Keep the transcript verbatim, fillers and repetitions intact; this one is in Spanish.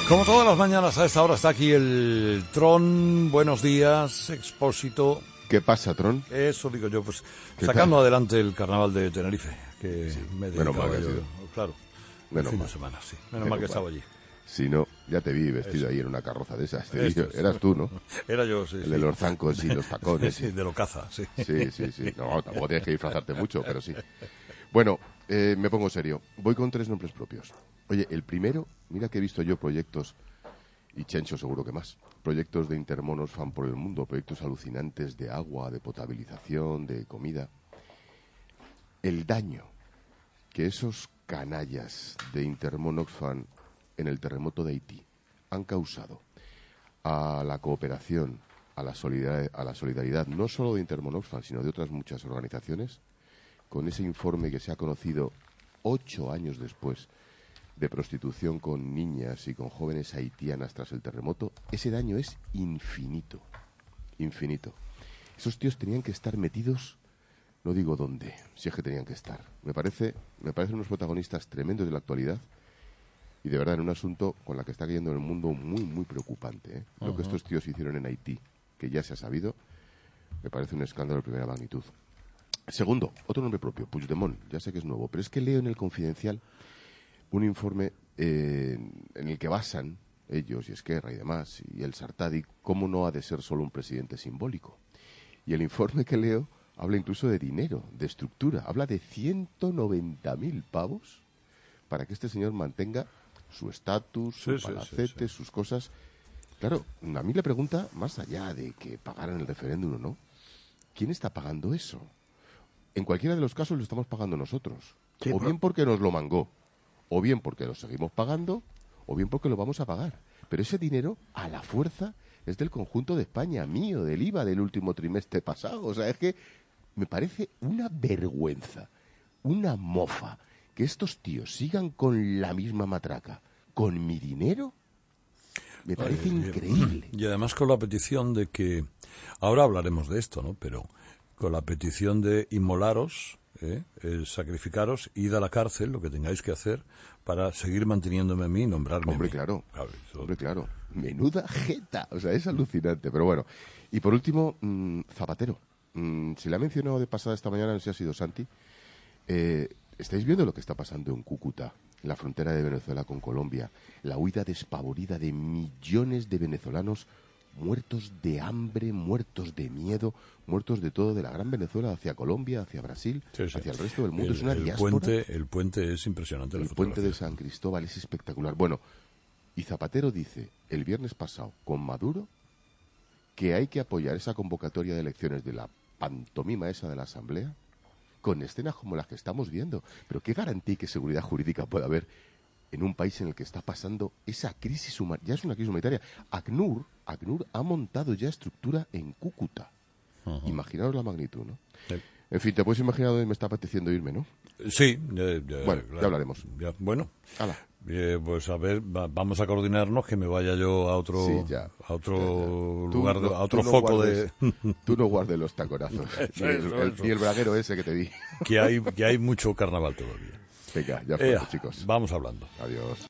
Como todas las mañanas a esta hora está aquí el Tron. Buenos días, Expósito. ¿Qué pasa, Tron? Eso digo yo, pues sacando tal? adelante el carnaval de Tenerife, que Sí, me he menos dedicado mal que yo, has ido. claro, Menos el fin mal. de semana, sí. Menos, Menos mal que mal. estaba allí. Si no, ya te vi vestido Eso. ahí en una carroza de esas. Te vi, Esto es. eras tú, ¿no? Era yo, sí. El sí. de los zancos y los tacones. Sí, de lo caza, sí. Sí, sí, sí. No, tampoco tienes que disfrazarte mucho, pero sí. Bueno, eh, me pongo serio. Voy con tres nombres propios. Oye, el primero, mira que he visto yo proyectos, y Chencho seguro que más, proyectos de Intermonos fan por el mundo, proyectos alucinantes de agua, de potabilización, de comida. El daño que esos canallas de Intermonos fan en el terremoto de Haití han causado a la cooperación, a la solidaridad, a la solidaridad no solo de Intermonos fan, sino de otras muchas organizaciones, con ese informe que se ha conocido ocho años después de prostitución con niñas y con jóvenes haitianas tras el terremoto, ese daño es infinito, infinito. Esos tíos tenían que estar metidos, no digo dónde, si es que tenían que estar. Me parece, me parecen unos protagonistas tremendos de la actualidad y de verdad en un asunto con la que está cayendo en el mundo muy, muy preocupante, ¿eh? Lo que estos tíos hicieron en Haití, que ya se ha sabido, me parece un escándalo de primera magnitud. Segundo, otro nombre propio, Puigdemont, ya sé que es nuevo, pero es que leo en el Confidencial un informe eh, en el que basan ellos y Esquerra y demás, y el Sartadi, cómo no ha de ser solo un presidente simbólico. Y el informe que leo habla incluso de dinero, de estructura, habla de ciento noventa mil pavos para que este señor mantenga su estatus, su Sí, sí, palacete, sí, sí. sus cosas. Claro, a mí la pregunta, más allá de que pagaran el referéndum o no, ¿quién está pagando eso? En cualquiera de los casos lo estamos pagando nosotros. Sí, o pero- bien porque nos lo mangó, o bien porque lo seguimos pagando, o bien porque lo vamos a pagar. Pero ese dinero, a la fuerza, es del conjunto de España, mío, del I V A del último trimestre pasado. O sea, es que me parece una vergüenza, una mofa, que estos tíos sigan con la misma matraca, con mi dinero. Me parece Ay, increíble. Y además con la petición de que, ahora hablaremos de esto, ¿no? Pero con la petición de inmolaros, ¿eh? Eh, sacrificaros, id a la cárcel, lo que tengáis que hacer, para seguir manteniéndome a mí y nombrarme Hombre, a mí. claro. Claro, eso- Hombre, claro. Menuda jeta. O sea, es alucinante. Pero bueno. Y por último, mmm, Zapatero. Mm, se le ha mencionado de pasada esta mañana, no sé si ha sido Santi. Eh, ¿Estáis viendo lo que está pasando en Cúcuta, en la frontera de Venezuela con Colombia? La huida despavorida de millones de venezolanos muertos de hambre, muertos de miedo, muertos de todo, de la gran Venezuela hacia Colombia, hacia Brasil, Sí, sí. hacia el resto del mundo. El, es una el diáspora. puente, el puente es impresionante. la El puente de fotografía. San Cristóbal es espectacular. Bueno, y Zapatero dice el viernes pasado con Maduro que hay que apoyar esa convocatoria de elecciones de la pantomima esa de la Asamblea con escenas como las que estamos viendo. Pero ¿qué garantía y qué seguridad jurídica puede haber en un país en el que está pasando esa crisis humanitaria? Ya es una crisis humanitaria. ACNUR, ACNUR ha montado ya estructura en Cúcuta. Ujú. Imaginaos la magnitud, ¿no? Sí. En fin, te puedes imaginar dónde me está apeteciendo irme, ¿no? Sí, eh, eh, Bueno, claro. ya hablaremos. Ya, bueno, Hala. eh, pues a ver, va- vamos a coordinarnos que me vaya yo a otro, Sí, ya. a otro Ya, ya. Tú lugar, de- no- a otro tú no foco guardes- de Tú no guardes los taconazos. Eso, ni, el, eso, el- eso. ni el braguero ese que te di. que hay que hay mucho carnaval todavía. Venga, ya fue, Ea, chicos. vamos hablando. Adiós.